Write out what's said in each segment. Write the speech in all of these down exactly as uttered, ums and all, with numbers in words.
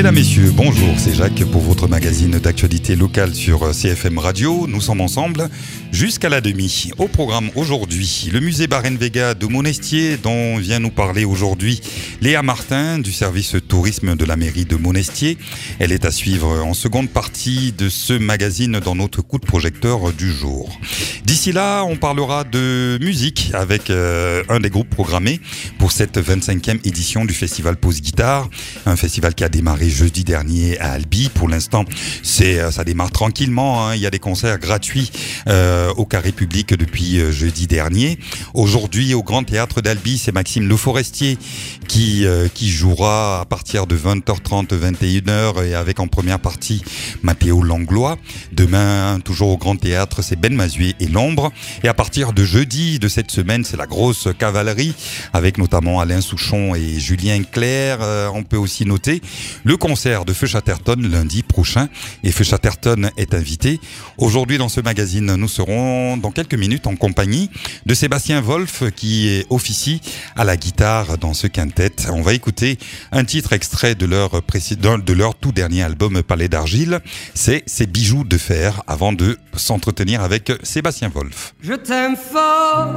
Mesdames, Messieurs, bonjour, c'est Jacques pour votre magazine d'actualité locale sur C F M Radio. Nous sommes ensemble jusqu'à la demi. Au programme aujourd'hui, le musée Barenvega de Monestier dont vient nous parler aujourd'hui Léa Martin du service tourisme de la mairie de Monestier. Elle est à suivre en seconde partie de ce magazine dans notre coup de projecteur du jour. D'ici là, on parlera de musique avec euh, un des groupes programmés pour cette vingt-cinquième édition du festival Pause Guitare, un festival qui a démarré jeudi dernier à Albi. Pour l'instant, c'est ça démarre tranquillement, hein. Il y a des concerts gratuits euh, au Carré Public depuis euh, jeudi dernier. Aujourd'hui, au Grand Théâtre d'Albi, c'est Maxime Le Forestier qui euh, qui jouera à partir de vingt heures trente, vingt et une heures et avec en première partie Mathéo Langlois. Demain, toujours au Grand Théâtre, c'est Ben Mazué et L'Ombre. Et à partir de jeudi de cette semaine, c'est la grosse cavalerie avec notamment Alain Souchon et Julien Clerc. Euh, on peut aussi noter le concert de Feu Chatterton lundi prochain. Et Feu Chatterton est invité. Aujourd'hui dans ce magazine, nous serons dans quelques minutes en compagnie de Sébastien Wolf qui officie à la guitare dans ce quintet. On va écouter un titre extrait de leur précédent, de leur tout dernier album Palais d'Argile. C'est Ces bijoux de fer avant de s'entretenir avec Sébastien Wolf. Je t'aime fort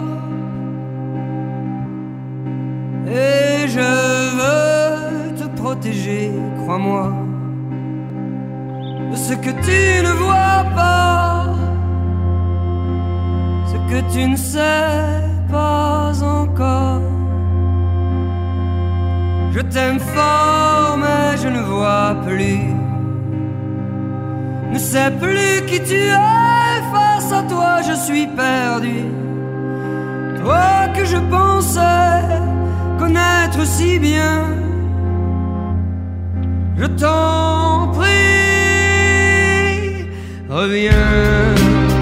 et je veux te protéger, crois-moi, de ce que tu ne vois pas, ce que tu ne sais pas encore. Je t'aime fort mais je ne vois plus, ne sais plus qui tu es, face à toi je suis perdu. Toi que je pensais connaître si bien, je t'en prie, reviens.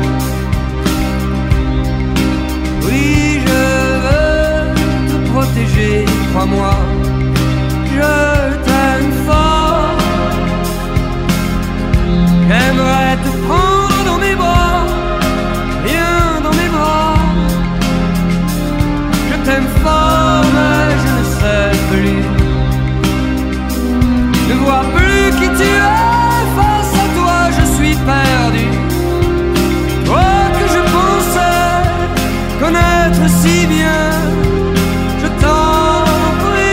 Oui, je veux te protéger, crois-moi, je t'aime fort. J'aimerais te prendre dans mes bras, viens dans mes bras. Je t'aime fort mais je ne sais plus, ne vois plus qui tu es, face à toi je suis perdu. Toi que je pensais connaître si bien, je t'en prie.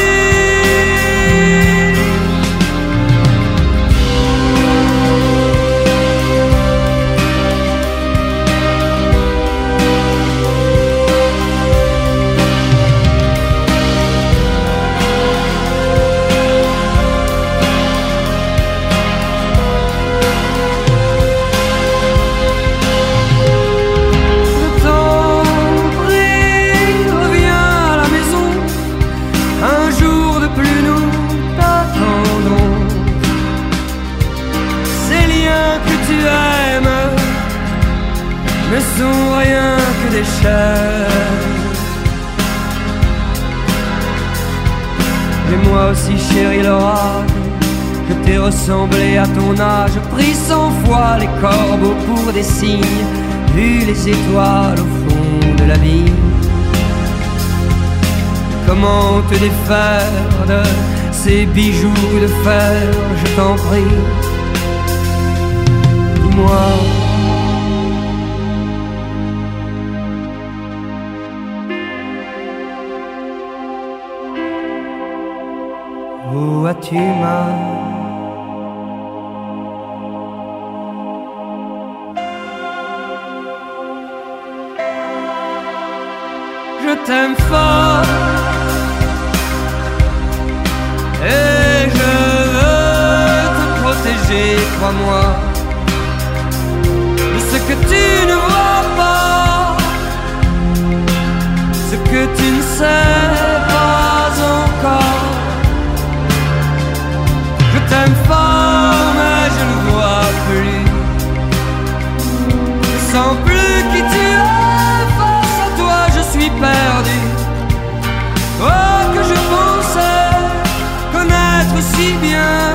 Ne sont rien que des chairs. Et moi aussi chérie Laura, je t'ai ressemblé à ton âge, pris cent fois les corbeaux pour des signes, vu les étoiles au fond de la vie. Comment te défaire de ces bijoux de fer, je t'en prie, dis-moi. Où as-tu mal? Je t'aime fort et je veux te protéger, crois-moi, de ce que tu ne vois pas, ce que tu ne sais pas encore. Je t'aime fort mais je ne vois plus, je sens plus qui tu es, face à toi je suis perdu. Toi que je pensais connaître si bien,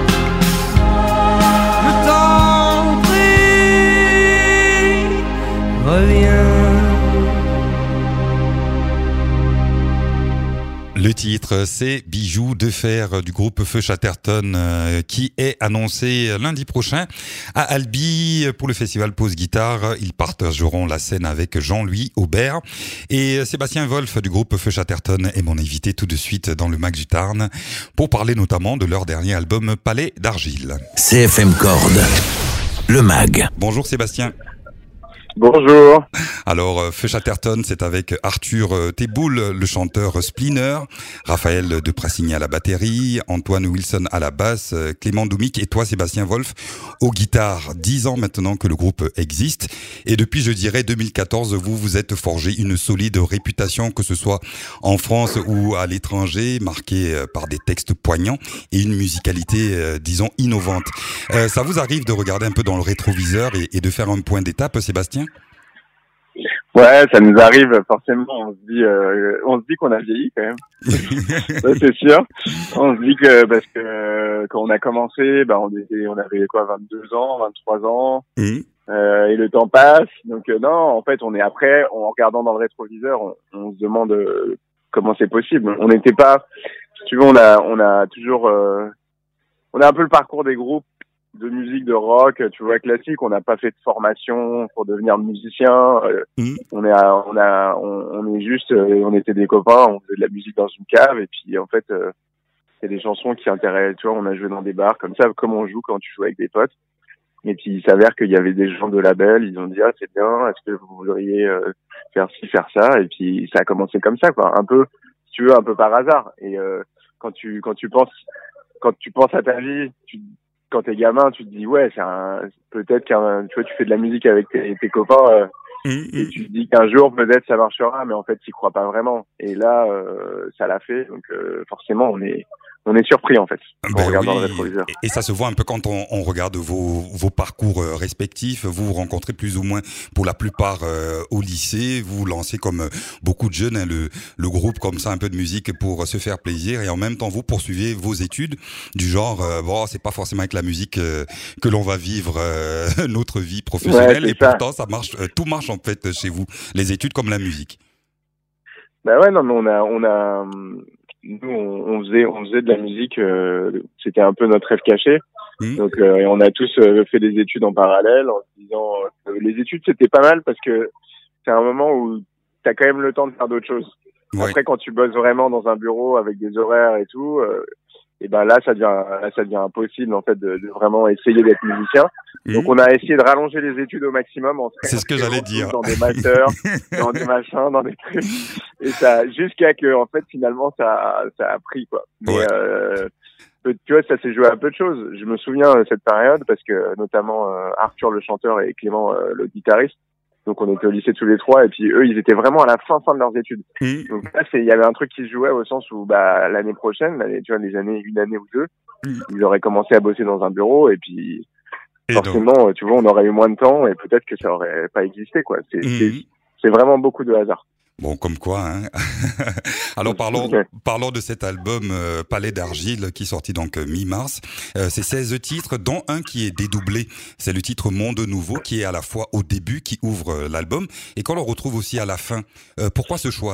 je t'en prie, reviens. titre, c'est Bijoux de fer du groupe Feu Chatterton euh, qui est annoncé lundi prochain à Albi pour le festival Pause Guitare. Ils partageront la scène avec Jean-Louis Aubert et Sébastien Wolf du groupe Feu Chatterton est mon invité tout de suite dans le Mag du Tarn pour parler notamment de leur dernier album Palais d'Argile. C F M Corde, le Mag. Bonjour Sébastien. Bonjour. Alors, Feu Chatterton, c'est avec Arthur Teboul, le chanteur Splinter, Raphaël de Prassigny à la batterie, Antoine Wilson à la basse, Clément Doumic et toi, Sébastien Wolf, aux guitares. Dix ans maintenant que le groupe existe. Et depuis, je dirais, deux mille quatorze, vous vous êtes forgé une solide réputation, que ce soit en France ou à l'étranger, marquée par des textes poignants et une musicalité, euh, disons, innovante. Euh, ça vous arrive de regarder un peu dans le rétroviseur et, et de faire un point d'étape, Sébastien ? Ouais, ça nous arrive forcément. On se dit, euh, on se dit qu'on a vieilli quand même. Ça, c'est sûr. On se dit que parce que euh, quand on a commencé, bah on était, on avait quoi, vingt-deux ans, vingt-trois ans, mmh. euh, et le temps passe. Donc euh, non, en fait, on est après, en regardant dans le rétroviseur, on, on se demande euh, comment c'est possible. On n'était pas, si tu veux, on a, on a toujours, euh, on a un peu le parcours des groupes de musique de rock, tu vois, classique. On n'a pas fait de formation pour devenir musicien. Euh, mmh. On est, à, on a, on, on est juste, euh, on était des copains, on faisait de la musique dans une cave et puis en fait, euh, c'est des chansons qui intéressent. Tu vois, on a joué dans des bars comme ça, comme on joue quand tu joues avec des potes. Et puis il s'avère qu'il y avait des gens de label, ils ont dit ah c'est bien, est-ce que vous voudriez euh, faire ci, faire ça. Et puis ça a commencé comme ça, quoi, un peu, si tu veux, un peu par hasard. Et euh, quand tu, quand tu penses, quand tu penses à ta vie, tu quand t'es gamin, tu te dis ouais, c'est un, peut-être qu'un, tu vois, tu fais de la musique avec tes, tes copains euh, mmh, et tu te dis qu'un jour peut-être ça marchera, mais en fait t'y crois pas vraiment. Et là, euh, ça l'a fait, donc euh, forcément on est on est surpris en fait quand ben on regarde oui. dans le rétroviseur. Et, et ça se voit un peu quand on, on regarde vos vos parcours respectifs. Vous vous rencontrez plus ou moins pour la plupart euh, au lycée. Vous vous lancez comme beaucoup de jeunes, hein, le le groupe comme ça, un peu de musique pour se faire plaisir et en même temps vous poursuivez vos études du genre euh, bon c'est pas forcément avec la musique euh, que l'on va vivre euh, notre vie professionnelle ouais, et ça. Pourtant ça marche, euh, tout marche en fait chez vous, les études comme la musique. Bah ouais non mais on a on a nous on, on faisait on faisait de la musique, euh, c'était un peu notre rêve caché. Mmh. Donc euh, et on a tous euh, fait des études en parallèle en se disant euh, les études c'était pas mal parce que c'est un moment où t'as quand même le temps de faire d'autres choses. Ouais. Après quand tu bosses vraiment dans un bureau avec des horaires et tout, euh, et ben là ça devient là ça devient impossible en fait de, de vraiment essayer d'être musicien. Mmh. Donc on a essayé de rallonger les études au maximum en c'est ce que j'allais dire dans des masters, dans des machins, dans des trucs et ça jusqu'à que en fait finalement ça ça a pris quoi. Mais ouais. euh, tu vois ça s'est joué à peu de choses. Je me souviens de cette période parce que notamment euh, Arthur le chanteur et Clément euh, le guitariste. Donc on était au lycée tous les trois et puis eux ils étaient vraiment à la fin fin de leurs études. Mmh. Donc là c'est il y avait un truc qui se jouait au sens où bah l'année prochaine, l'année, tu vois les années une année ou deux, mmh. ils auraient commencé à bosser dans un bureau et puis et forcément donc... tu vois on aurait eu moins de temps et peut-être que ça aurait pas existé quoi. C'est mmh. c'est, c'est vraiment beaucoup de hasard. Bon, comme quoi, hein. Alors, parlons, parlons de cet album euh, Palais d'Argile qui est sorti donc euh, mi-mars. Euh, c'est seize titres, dont un qui est dédoublé. C'est le titre Monde Nouveau qui est à la fois au début, qui ouvre euh, l'album, et qu'on le retrouve aussi à la fin. Euh, pourquoi ce choix-là ?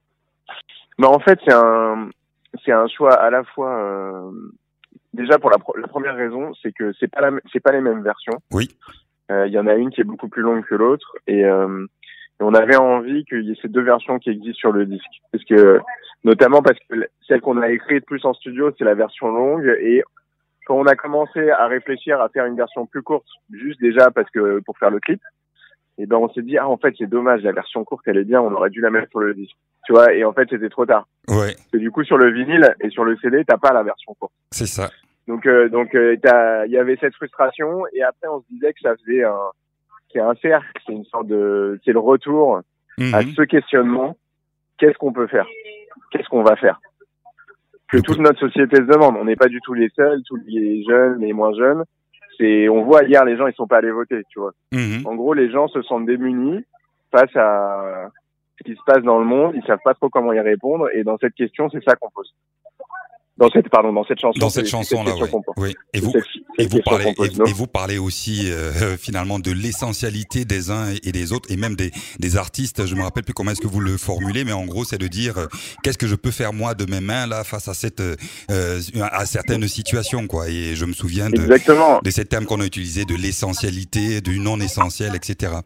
Ben, en fait, c'est un, c'est un choix à la fois... Euh, déjà, pour la, pro- la première raison, c'est que c'est pas, la, c'est pas les mêmes versions. Oui. Il euh, y en a une qui est beaucoup plus longue que l'autre, et... Euh, Et on avait envie qu'il y ait ces deux versions qui existent sur le disque. Parce que, notamment parce que celle qu'on a écrite plus en studio, c'est la version longue. Et quand on a commencé à réfléchir à faire une version plus courte, juste déjà parce que, pour faire le clip, et ben, on s'est dit, ah, en fait, c'est dommage, la version courte, elle est bien, on aurait dû la mettre sur le disque. Tu vois, et en fait, c'était trop tard. Ouais. Et du coup, sur le vinyle et sur le C D, t'as pas la version courte. C'est ça. Donc, euh, donc, euh, t'as, il y avait cette frustration. Et après, on se disait que ça faisait un, c'est un cercle, c'est une sorte de, c'est le retour mmh. à ce questionnement. Qu'est-ce qu'on peut faire? Qu'est-ce qu'on va faire? Que toute notre société se demande. On n'est pas du tout les seuls, tous les jeunes, les moins jeunes. C'est, on voit hier, les gens, ils sont pas allés voter, tu vois. Mmh. En gros, les gens se sentent démunis face à ce qui se passe dans le monde. Ils savent pas trop comment y répondre. Et dans cette question, c'est ça qu'on pose. Dans cette, pardon, dans cette chanson. Dans cette chanson-là, oui. oui. Et vous, et vous parlez, et, et vous parlez aussi euh, finalement de l'essentialité des uns et des autres, et même des, des artistes. Je me rappelle plus comment est-ce que vous le formulez, mais en gros, c'est de dire euh, qu'est-ce que je peux faire moi de mes mains là face à cette, euh, à certaines situations, quoi. Et je me souviens de, Exactement. de ces termes qu'on a utilisés, de l'essentialité, du non essentiel, et cetera.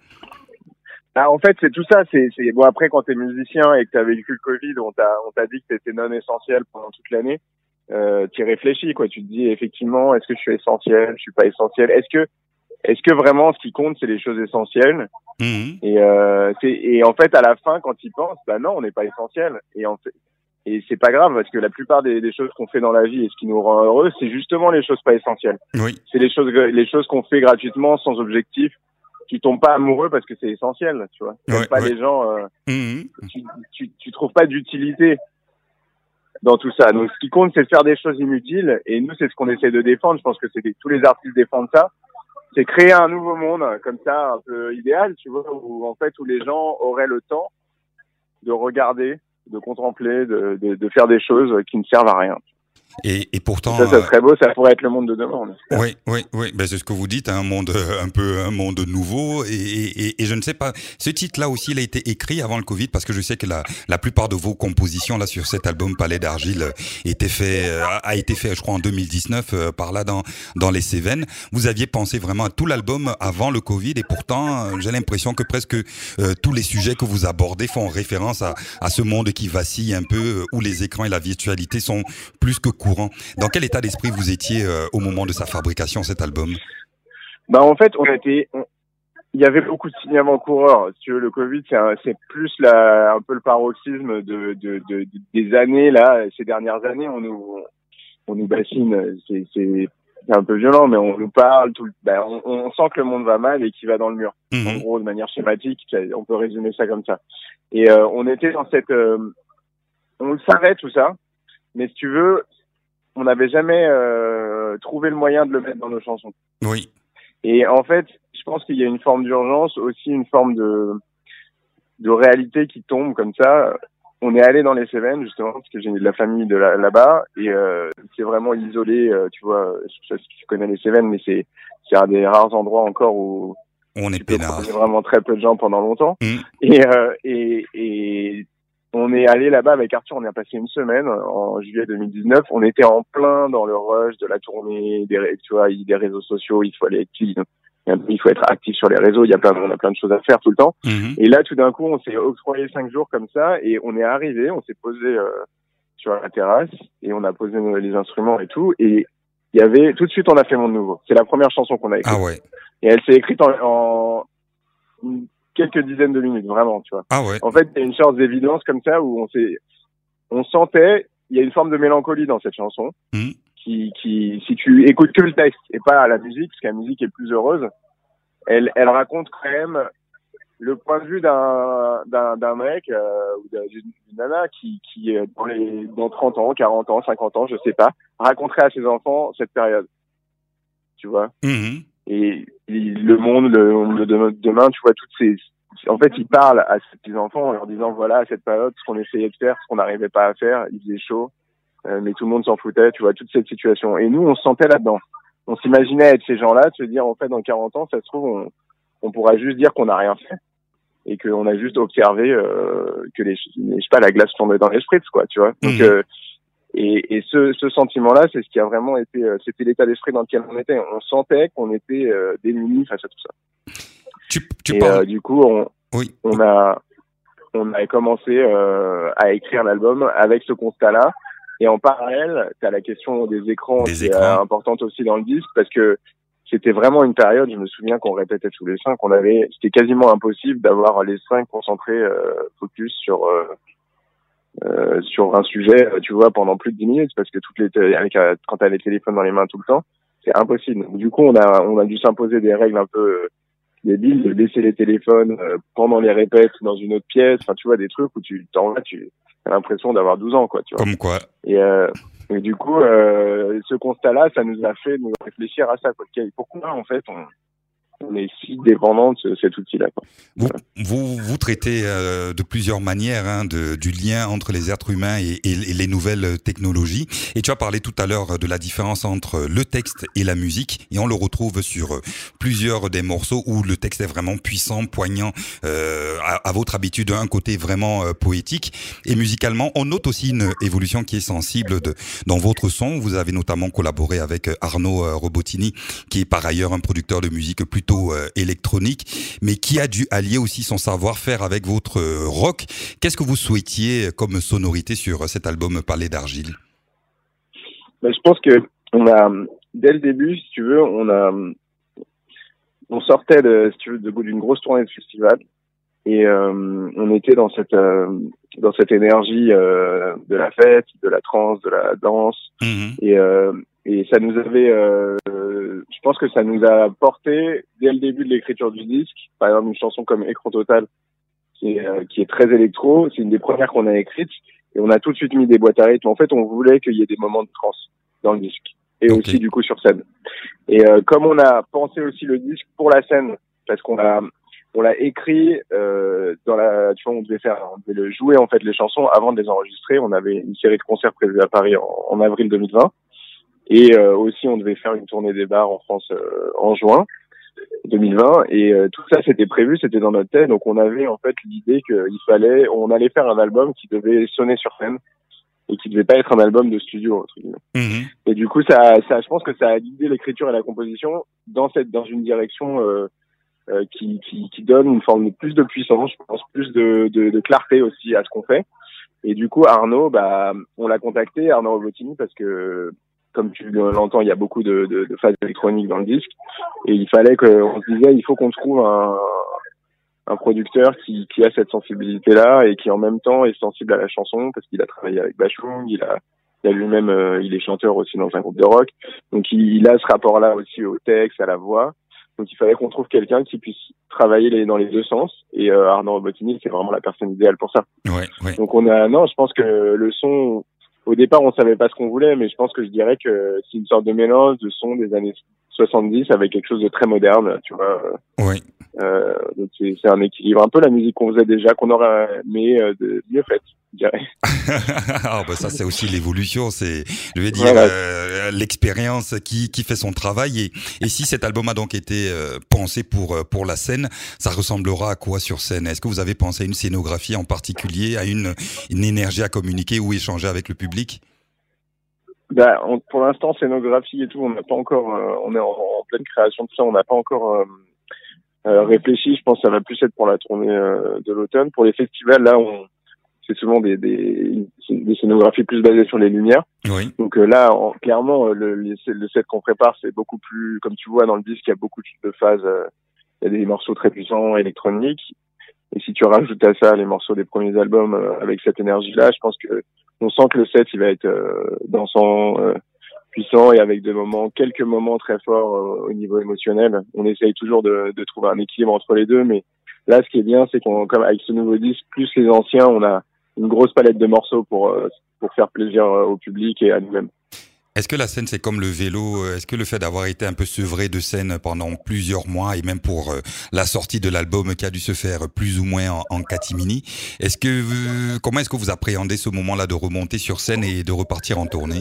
Ah, en fait, c'est tout ça. C'est, c'est bon. Après, quand t'es musicien et que t'as vécu le Covid, on t'a, on t'a dit que t'étais non essentiel pendant toute l'année. Euh, tu réfléchis, quoi. Tu te dis effectivement, est-ce que je suis essentiel, je suis pas essentiel. Est-ce que, est-ce que vraiment ce qui compte c'est les choses essentielles. Mmh. Et euh, c'est, et en fait à la fin quand ils pensent, bah non, on n'est pas essentiel. Et en fait, et c'est pas grave parce que la plupart des, des choses qu'on fait dans la vie et ce qui nous rend heureux, c'est justement les choses pas essentielles. Oui. C'est les choses, les choses qu'on fait gratuitement, sans objectif. Tu tombes pas amoureux parce que c'est essentiel, tu vois. T'aimes ouais, pas ouais. les gens. Euh, mmh. tu, tu, tu trouves pas d'utilité dans tout ça. Donc, ce qui compte, c'est de faire des choses inutiles. Et nous, c'est ce qu'on essaie de défendre. Je pense que c'est des, tous les artistes défendent ça. C'est créer un nouveau monde, comme ça, un peu idéal, tu vois, où, en fait, où les gens auraient le temps de regarder, de contempler, de, de, de faire des choses qui ne servent à rien. Et, et pourtant, ça, ça serait beau, ça pourrait être le monde de demain. Oui, oui, oui. Ben c'est ce que vous dites, un monde un peu, un monde nouveau. Et, et, et je ne sais pas. Ce titre-là aussi, il a été écrit avant le Covid, parce que je sais que la, la plupart de vos compositions là sur cet album Palais d'Argile était fait, a été fait, je crois, en deux mille dix-neuf, par là dans dans les Cévennes. Vous aviez pensé vraiment à tout l'album avant le Covid, et pourtant, j'ai l'impression que presque euh, tous les sujets que vous abordez font référence à, à ce monde qui vacille un peu, où les écrans et la virtualité sont plus que courant. Dans quel état d'esprit vous étiez euh, au moment de sa fabrication, cet album? Bah en fait, on était, on... il y avait beaucoup de signes avant-coureurs. Si tu veux, le Covid, c'est, un, c'est plus la, un peu le paroxysme de, de, de, de des années là, ces dernières années, on nous, on nous bassine. C'est, c'est, c'est un peu violent, mais on nous parle tout. Bah, on, on sent que le monde va mal et qu'il va dans le mur. Mmh. En gros, de manière schématique, on peut résumer ça comme ça. Et euh, on était dans cette, euh, on le savait tout ça. Mais si tu veux, on n'avait jamais euh, trouvé le moyen de le mettre dans nos chansons. Oui. Et en fait, je pense qu'il y a une forme d'urgence, aussi une forme de de réalité qui tombe comme ça. On est allé dans les Cévennes, justement, parce que j'ai de la famille de là, là-bas, et euh, c'est vraiment isolé, euh, tu vois, je sais pas si tu connais les Cévennes, mais c'est, c'est un des rares endroits encore où on est peinard. Il y a vraiment très peu de gens pendant longtemps. Mmh. Et, euh, et, et on est allé là-bas avec Arthur, on y a passé une semaine en juillet deux mille dix-neuf. On était en plein dans le rush de la tournée, des, tu vois, des réseaux sociaux. Il faut aller être clean, il faut être actif sur les réseaux. Il y a plein, on a plein de choses à faire tout le temps. Mmh. Et là, tout d'un coup, on s'est octroyé cinq jours comme ça et on est arrivé, on s'est posé euh, sur la terrasse et on a posé les instruments et tout. Et il y avait tout de suite, on a fait Monde Nouveau. C'est la première chanson qu'on a écrite. Ah ouais. Et elle s'est écrite en, en quelques dizaines de minutes, vraiment, tu vois. Ah ouais. En fait, il y a une sorte d'évidence comme ça où on s'est, on sentait, il y a une forme de mélancolie dans cette chanson, mmh. qui, qui, si tu écoutes que le texte et pas la musique, parce que la musique est plus heureuse, elle, elle raconte quand même le point de vue d'un, d'un, d'un mec, euh, ou d'une nana qui, qui, dans les, dans trente ans, quarante ans, cinquante ans, je sais pas, raconterait à ses enfants cette période. Tu vois? Mmh. Et, et le monde, le monde de demain, tu vois, toutes ces, en fait, ils parlent à ces petits enfants en leur disant, voilà, à cette période, ce qu'on essayait de faire, ce qu'on n'arrivait pas à faire, il faisait chaud, euh, mais tout le monde s'en foutait, tu vois, toute cette situation. Et nous, on se sentait là-dedans. On s'imaginait être ces gens-là, de se dire, en fait, dans quarante ans, ça se trouve, on, on pourra juste dire qu'on n'a rien fait. Et qu'on a juste observé, euh, que les, je sais pas, la glace tombait dans les spritz, quoi, tu vois. Donc, mmh. euh, Et, et ce, ce sentiment-là, c'est ce qui a vraiment été, euh, c'était l'état d'esprit dans lequel on était. On sentait qu'on était euh, démunis face à tout ça. Tu, tu et parles... euh, du coup, on, oui. on a, on a commencé euh, à écrire l'album avec ce constat-là. Et en parallèle, t'as la question des écrans des qui écrans. est importante aussi dans le disque parce que c'était vraiment une période. Je me souviens qu'on répétait tous les cinq. On avait, c'était quasiment impossible d'avoir les cinq concentrés euh, focus sur. Euh, Euh, sur un sujet, tu vois, pendant plus de dix minutes, parce que toutes les, avec, quand t'as les téléphones dans les mains tout le temps, c'est impossible. Du coup, on a, on a dû s'imposer des règles un peu euh, débiles, de laisser les téléphones euh, pendant les répètes dans une autre pièce, enfin, tu vois, des trucs où tu t'en vas, tu as l'impression d'avoir douze ans, quoi, tu vois. Comme quoi. Et, euh, et du coup, euh, ce constat-là, ça nous a fait nous réfléchir à ça, quoi. Pourquoi, en fait, on, on est si dépendant de cet outil-là. Quoi. Vous, vous, vous traitez euh, de plusieurs manières hein, de, du lien entre les êtres humains et, et, et les nouvelles technologies. Et tu as parlé tout à l'heure de la différence entre le texte et la musique. Et on le retrouve sur plusieurs des morceaux où le texte est vraiment puissant, poignant, euh, à, à votre habitude, un côté vraiment euh, poétique. Et musicalement, on note aussi une évolution qui est sensible de, dans votre son. Vous avez notamment collaboré avec Arnaud euh, Robotini, qui est par ailleurs un producteur de musique plutôt euh, électronique, mais qui a dû allier aussi son savoir-faire avec votre euh, rock. Qu'est-ce que vous souhaitiez comme sonorité sur cet album Palais d'Argile? Ben, je pense que on a, dès le début, si tu veux, on a, on sortait de, si tu veux, de bout d'une grosse tournée de festival, et euh, on était dans cette, euh, dans cette énergie euh, de la fête, de la trance, de la danse, mmh. et euh, et ça nous avait, euh, je pense que ça nous a porté dès le début de l'écriture du disque. Par exemple, une chanson comme Écran Total, qui est, euh, qui est très électro, c'est une des premières qu'on a écrites, et on a tout de suite mis des boîtes à rythme. En fait, on voulait qu'il y ait des moments de trance dans le disque, et okay. aussi du coup sur scène. Et euh, comme on a pensé aussi le disque pour la scène, parce qu'on l'a, on l'a écrit euh, dans la, tu vois, on devait faire, on devait le jouer en fait les chansons avant de les enregistrer. On avait une série de concerts prévus à Paris en, en avril deux mille vingt. Et euh, aussi, on devait faire une tournée des bars en France euh, en juin deux mille vingt. Et euh, tout ça, c'était prévu, c'était dans notre tête. Donc, on avait en fait l'idée qu'il fallait, on allait faire un album qui devait sonner sur scène et qui devait pas être un album de studio, entre guillemets. Mmh. Et du coup, ça, ça, je pense que ça a guidé l'écriture et la composition dans cette, dans une direction euh, euh, qui, qui, qui donne une forme de plus de puissance, je pense, plus de, de, de clarté aussi à ce qu'on fait. Et du coup, Arnaud, bah, on l'a contacté, Arnaud Robotini, parce que comme tu l'entends, il y a beaucoup de, de, de phases électroniques dans le disque, et il fallait qu'on se disait, il faut qu'on trouve un, un producteur qui, qui a cette sensibilité-là et qui en même temps est sensible à la chanson, parce qu'il a travaillé avec Bashung, il a, il a lui-même, euh, il est chanteur aussi dans un groupe de rock, donc il, il a ce rapport-là aussi au texte, à la voix. Donc il fallait qu'on trouve quelqu'un qui puisse travailler les, dans les deux sens, et euh, Arnaud Robotini, c'est vraiment la personne idéale pour ça. Ouais, ouais. Donc on a, non, je pense que le son. Au départ, on savait pas ce qu'on voulait, mais je pense que je dirais que c'est une sorte de mélange de son des années soixante-dix avec quelque chose de très moderne, tu vois. Oui. Euh, donc c'est, c'est un équilibre, un peu la musique qu'on faisait déjà, qu'on aurait aimé euh, de mieux faite, je dirais. Ah bah ça c'est aussi l'évolution, c'est, je vais dire, voilà. euh, l'expérience qui qui fait son travail. Et et si cet album a donc été euh, pensé pour pour la scène, ça ressemblera à quoi sur scène? Est-ce que vous avez pensé à une scénographie en particulier, à une une énergie à communiquer ou échanger avec le public? Bah, on, pour l'instant, scénographie et tout, on n'a pas encore, euh, on est en, en pleine création de ça, on n'a pas encore euh, euh, réfléchi. Je pense que ça va plus être pour la tournée euh, de l'automne. Pour les festivals, là, on, c'est souvent des, des, des scénographies plus basées sur les lumières. Oui. Donc euh, là, en, clairement, le, le, le set qu'on prépare, c'est beaucoup plus, comme tu vois dans le disque, il y a beaucoup de phases. Euh, il y a des morceaux très puissants, électroniques. Et si tu rajoutes à ça les morceaux des premiers albums euh, avec cette énergie-là, je pense que on sent que le set il va être euh, dansant, euh, puissant, et avec des moments, quelques moments très forts euh, au niveau émotionnel. On essaye toujours de, de trouver un équilibre entre les deux, mais là, ce qui est bien, c'est qu'on, comme avec ce nouveau disque, plus les anciens, on a une grosse palette de morceaux pour euh, pour faire plaisir euh, au public et à nous-mêmes. Est-ce que la scène, c'est comme le vélo? Est-ce que le fait d'avoir été un peu sevré de scène pendant plusieurs mois, et même pour euh, la sortie de l'album qui a dû se faire plus ou moins en, en catimini, est-ce que euh, comment est-ce que vous appréhendez ce moment-là de remonter sur scène et de repartir en tournée?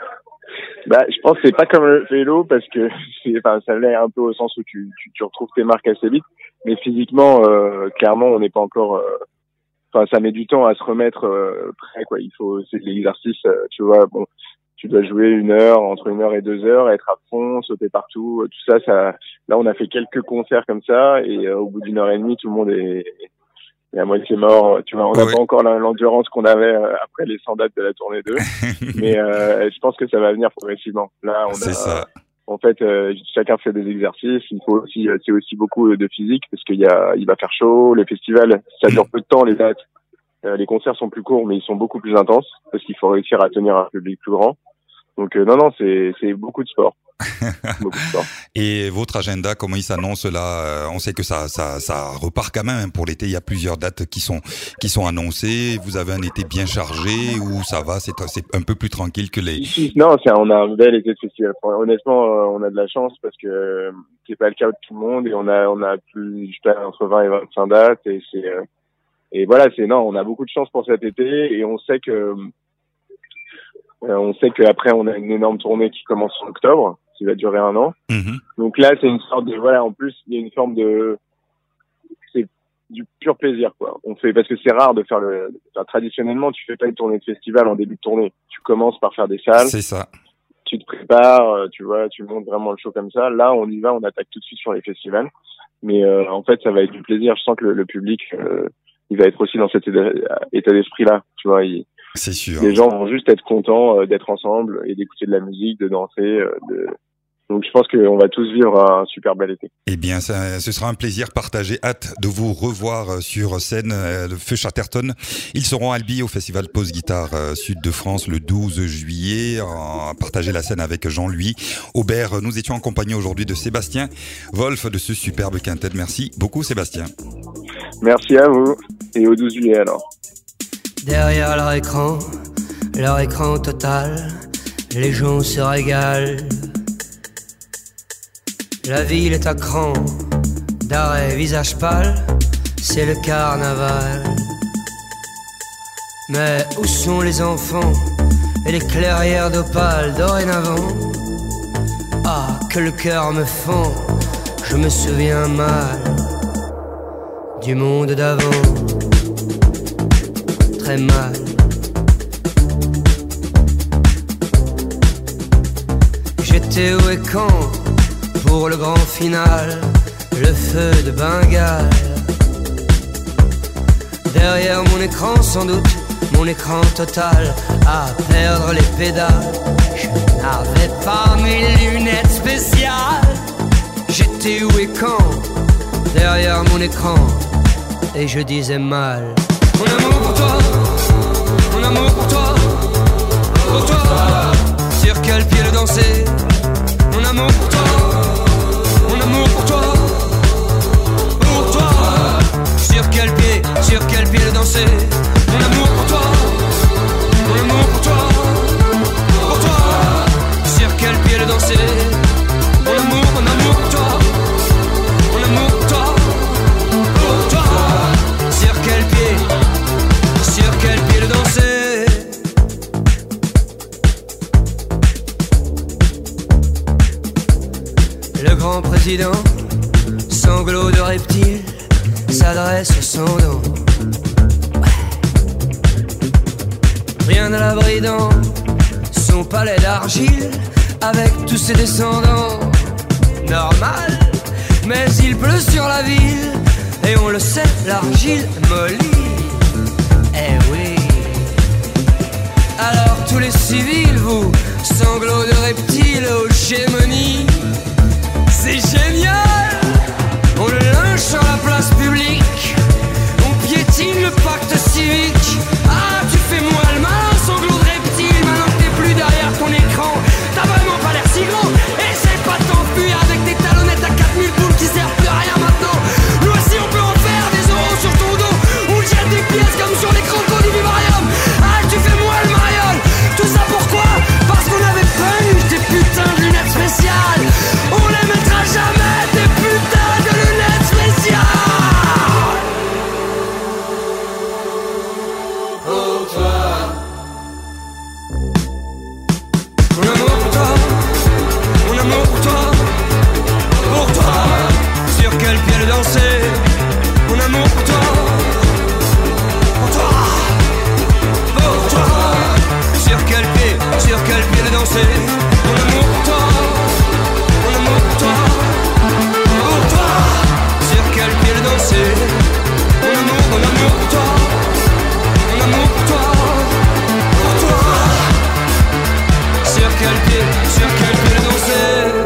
Bah, je pense que c'est pas comme le vélo, parce que c'est, enfin, ça l'est un peu au sens où tu, tu, tu retrouves tes marques assez vite, mais physiquement, euh, clairement, on n'est pas encore. Euh, enfin, ça met du temps à se remettre euh, prêt, quoi. Il faut, c'est de l'exercice, euh, tu vois. Bon. Tu dois jouer une heure, entre une heure et deux heures, être à fond, sauter partout, tout ça, ça. Là, on a fait quelques concerts comme ça, et euh, au bout d'une heure et demie, tout le monde est, est à moitié mort. Tu vois, on n'a oui. pas encore l'endurance qu'on avait après les cent dates de la tournée deux, mais euh, je pense que ça va venir progressivement. Là, on c'est a. Ça. En fait, euh, chacun fait des exercices. Il faut aussi, c'est aussi beaucoup de physique, parce qu'il y a, il va faire chaud. Les festivals, ça dure peu de temps, les dates. Euh, les concerts sont plus courts, mais ils sont beaucoup plus intenses, parce qu'il faut réussir à tenir un public plus grand. Donc euh, non, non, c'est c'est beaucoup de sport. beaucoup de temps. Et votre agenda, comment il s'annonce là? On sait que ça, ça, ça repart quand même pour l'été. Il y a plusieurs dates qui sont, qui sont annoncées. Vous avez un été bien chargé ou ça va? C'est, c'est un peu plus tranquille que les. Non, c'est, on a un bel été de festival. Honnêtement, on a de la chance parce que c'est pas le cas de tout le monde et on a, on a plus, je sais pas, entre vingt et vingt-cinq dates et c'est, et voilà, c'est non, on a beaucoup de chance pour cet été et on sait que, on sait qu'après on a une énorme tournée qui commence en octobre, qui va durer un an. Mmh. Donc là, c'est une sorte de, voilà, en plus, il y a une forme de, c'est du pur plaisir, quoi. On fait, parce que c'est rare de faire le, enfin, traditionnellement, tu fais pas une tournée de festival en début de tournée. Tu commences par faire des salles. C'est ça. Tu te prépares, tu vois, tu montes vraiment le show comme ça. Là, on y va, on attaque tout de suite sur les festivals. Mais, euh, en fait, ça va être du plaisir. Je sens que le, le public, euh, il va être aussi dans cet état d'esprit-là, tu vois. Il, c'est sûr. Les gens vont juste être contents euh, d'être ensemble et d'écouter de la musique, de danser, euh, de... Donc je pense qu'on va tous vivre un super bel été. Eh bien, ça, ce sera un plaisir partagé. Hâte de vous revoir sur scène, euh, le Feu Chatterton. Ils seront à Albi au Festival Pause Guitare euh, Sud de France le douze juillet. À partager la scène avec Jean-Louis Aubert. Nous étions en compagnie aujourd'hui de Sébastien Wolf de ce superbe quintet. Merci beaucoup Sébastien. Merci à vous et au douze juillet alors. Derrière leur écran, leur écran total, les gens se régalent. La ville est à cran, d'arrêt, visage pâle, c'est le carnaval. Mais où sont les enfants et les clairières d'opale dorénavant? Ah, que le cœur me fend, je me souviens mal du monde d'avant, très mal. J'étais où et quand pour le grand final, le feu de Bengale. Derrière mon écran sans doute, mon écran total, à perdre les pédales. Je n'avais pas mes lunettes spéciales. J'étais où et quand, derrière mon écran, et je disais mal: mon amour pour toi, mon amour pour toi, pour toi. Sur quel pied le danser? Mon amour pour toi, mon amour pour toi, pour toi. Sur quel pied, sur quel pied le danser? Mon amour pour toi, mon amour pour toi, pour toi. Sur quel pied le danser? Mon amour, mon amour pour toi, mon amour pour toi, pour toi. Sur quel pied, sur quel pied le danser? Le grand président, sanglot de reptile, s'adresse aux sans dents. Ouais. Rien à l'abri dans son palais d'argile, avec tous ses descendants. Normal, mais il pleut sur la ville, et on le sait, l'argile mollit. Eh oui. Alors tous les civils, vous, sanglots de reptiles aux gémonies, c'est génial! On le lynche sur la place publique, on piétine le pacte civique. Ah, tu fais moi le malin, sanglot de reptile. Maintenant que t'es plus derrière ton écran, t'as vraiment pas l'air si gros. Essaye pas de t'enfuir avec des talonnettes à quatre mille boules qui servent plus à rien maintenant. Nous aussi on peut en faire des euros sur ton dos, ou jette des pièces comme sur l'écran du vivarium. Ah, tu fais moi le mariole. Tout ça pourquoi? Parce qu'on avait pas eu des putains de lunettes spéciales. On les mettra jamais, des putains de lunettes spéciales. Pour toi, mon amour pour toi, mon amour pour toi, pour toi. Sur quel pied le danser? Mon amour pour toi, pour toi, pour toi. Sur quel pied, sur quel pied le danser? Mon amour pour toi, mon amour pour toi, pour toi. Sur quel pied le danser? Mon amour, mon amour pour toi, mon amour pour toi, pour toi. Sur quel pied, sur quel pied le danser?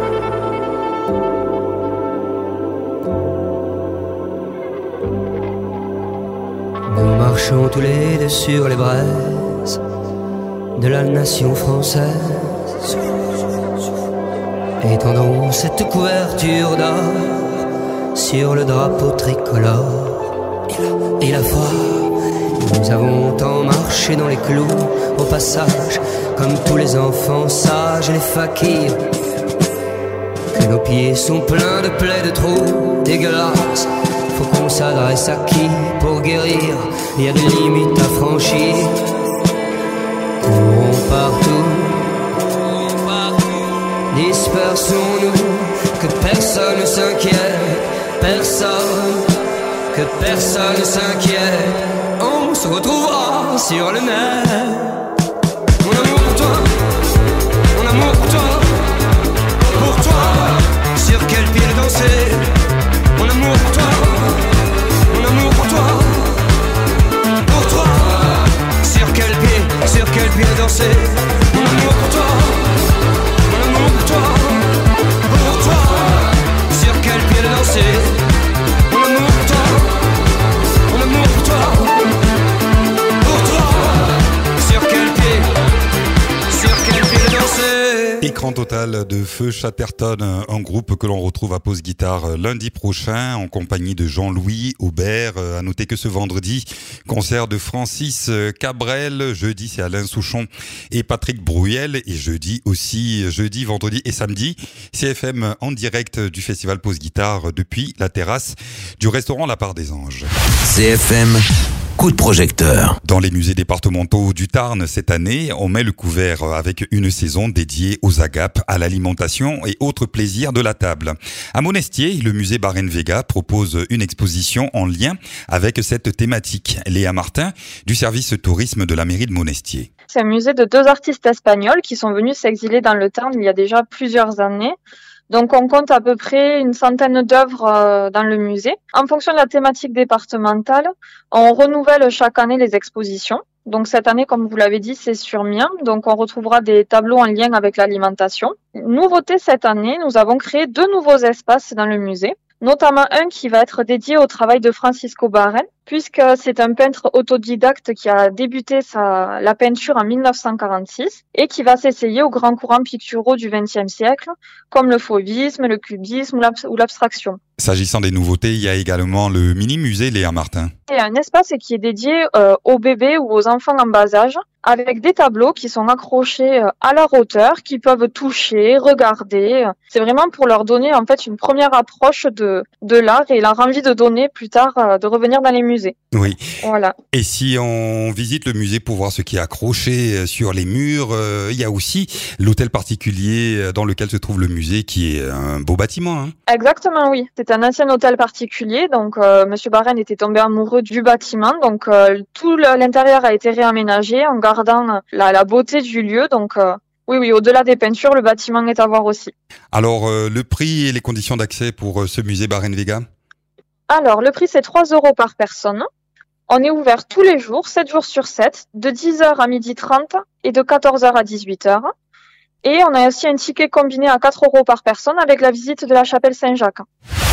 Nous marchons tous les deux sur les braises de la nation française. Étendons cette couverture d'or sur le drapeau tricolore. Et la foi, nous avons tant marché dans les clous, au passage, comme tous les enfants sages et les fakirs, que nos pieds sont pleins de plaies, de trous dégueulasses. Faut qu'on s'adresse à qui pour guérir? Il y a des limites à franchir. Courons partout, dispersons-nous, que personne ne s'inquiète, personne, que personne ne s'inquiète. On se retrouvera sur le net. Mon amour pour toi, mon amour pour toi, pour toi, sur quel pied danser? Mon amour pour toi, mon amour pour toi, pour toi, sur quel pied, sur quel pied danser? Mon amour pour toi, mon amour pour toi, pour toi, sur quel pied danser? Mon amour pour toi, mon amour pour toi, pour toi, sur quel pied, sur quel pied danser? Écran total de Feu Chatterton, un groupe que l'on retrouve à Pause Guitare lundi prochain en compagnie de Jean-Louis Aubert. À noter que ce vendredi, concert de Francis Cabrel, jeudi c'est Alain Souchon et Patrick Bruyel, et jeudi aussi, jeudi, vendredi et samedi, C F M en direct du festival Pause Guitare depuis la terrasse du restaurant La Part des Anges. C F M, coup de projecteur. Dans les musées départementaux du Tarn cette année, on met le couvert avec une saison dédiée aux agapes, à l'alimentation et autres plaisirs de la table. À Monestier, le musée Barenvega propose une exposition en lien avec cette thématique. Léa Martin, du service tourisme de la mairie de Monestier. C'est un musée de deux artistes espagnols qui sont venus s'exiler dans le Tarn il y a déjà plusieurs années. Donc on compte à peu près une centaine d'œuvres euh, dans le musée. En fonction de la thématique départementale, on renouvelle chaque année les expositions. Donc cette année, comme vous l'avez dit, c'est sur Miens. Donc on retrouvera des tableaux en lien avec l'alimentation. Nouveauté cette année, nous avons créé deux nouveaux espaces dans le musée, notamment un qui va être dédié au travail de Francisco Barén, puisque c'est un peintre autodidacte qui a débuté sa, la peinture en mille neuf cent quarante-six et qui va s'essayer aux grands courants picturaux du vingtième siècle, comme le fauvisme, le cubisme ou l'abstraction. S'agissant des nouveautés, il y a également le mini-musée Léa Martin. C'est un espace qui est dédié euh, aux bébés ou aux enfants en bas âge, avec des tableaux qui sont accrochés à leur hauteur, qui peuvent toucher, regarder. C'est vraiment pour leur donner en fait une première approche de, de l'art et leur envie de donner plus tard, euh, de revenir dans les musées. Oui. Voilà. Et si on visite le musée pour voir ce qui est accroché sur les murs, euh, il y a aussi l'hôtel particulier dans lequel se trouve le musée, qui est un beau bâtiment. Hein. Exactement, oui. C'est un ancien hôtel particulier. Donc, euh, Monsieur Barén était tombé amoureux du bâtiment. Donc, euh, tout l'intérieur a été réaménagé en gardant la, la beauté du lieu. Donc, euh, oui, oui. Au-delà des peintures, le bâtiment est à voir aussi. Alors, euh, le prix et les conditions d'accès pour euh, ce musée Barenvega? Alors, le prix, c'est trois euros par personne. On est ouvert tous les jours, sept jours sur sept, de dix heures à midi trente et de quatorze heures à dix-huit heures. Et on a aussi un ticket combiné à quatre euros par personne avec la visite de la chapelle Saint-Jacques.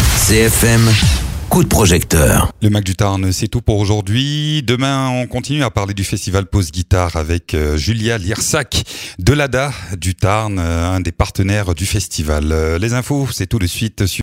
C F M, coup de projecteur. Le Mac du Tarn, c'est tout pour aujourd'hui. Demain, on continue à parler du festival Pause Guitare avec euh, Julia Lirsac de l'A D A du Tarn, euh, un des partenaires du festival. Euh, les infos, c'est tout de suite sur